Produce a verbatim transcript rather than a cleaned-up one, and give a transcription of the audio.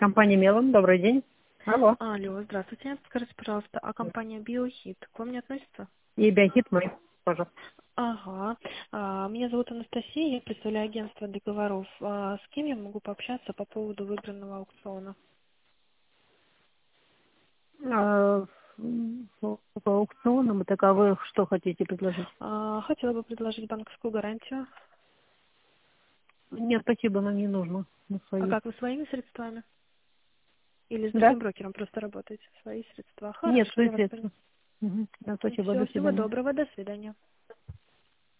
Компания Мелом, добрый день. Алло. Алло, здравствуйте. Скажите, пожалуйста, а компания Биохит к вам не относится? И биохит мы тоже. Ага. А, меня зовут Анастасия, я представляю агентство договоров. А, с кем я могу пообщаться по поводу выбранного аукциона? А, м, по по аукционам, так а вы что хотите предложить? А, хотела бы предложить банковскую гарантию. Нет, спасибо, нам не нужно. Мы А свои. как вы своими средствами? Или с Да? другим брокером просто работаете? Свои средства. Нет, Хорошо, свои я вас поняла. средства. Угу. Да, спасибо, Все, до всего свидания. доброго, до свидания.